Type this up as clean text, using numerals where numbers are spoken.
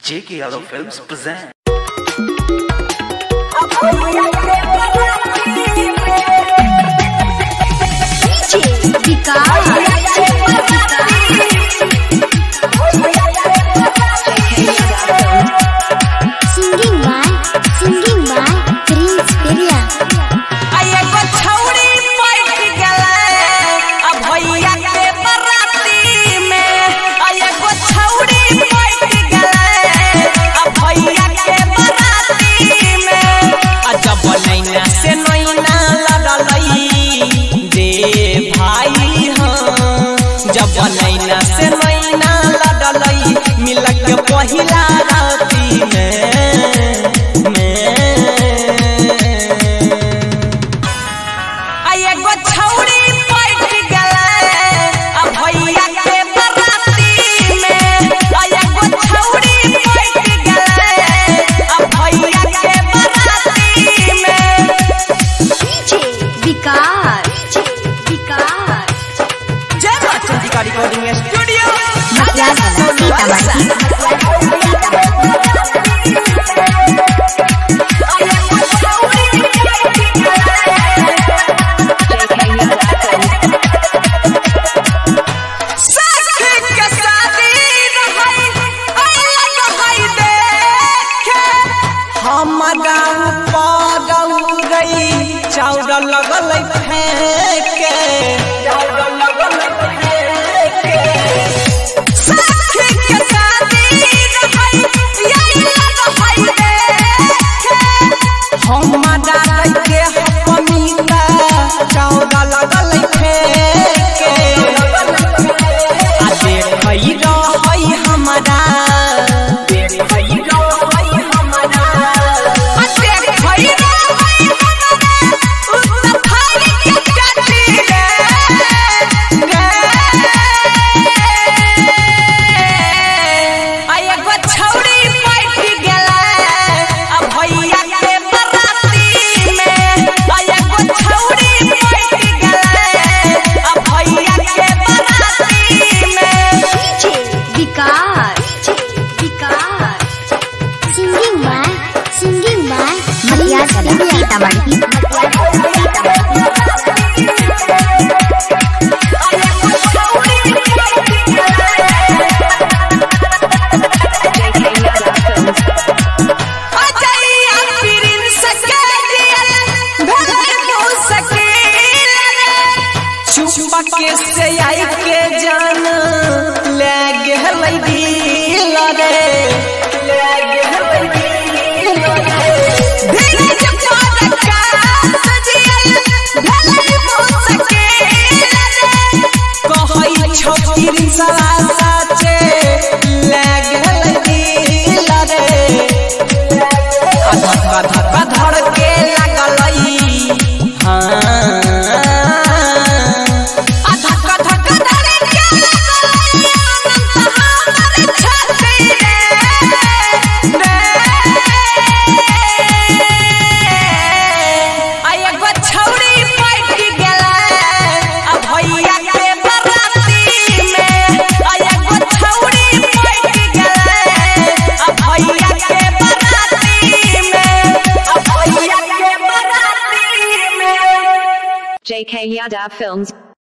J.K. Yadav Films present. Singing by Prince Peria. नैना से नैना लड़लई मिलक के पहिला राती में एगो छौड़ी पट गले आ भैया के बराती में एगो छौड़ी पट गले आ भैया के बराती में विकार रिकॉर्डिंग स्टूडियो चाउर लगल फेंके से आई के जान ले गेलै दिल रे J.K. Yadav Films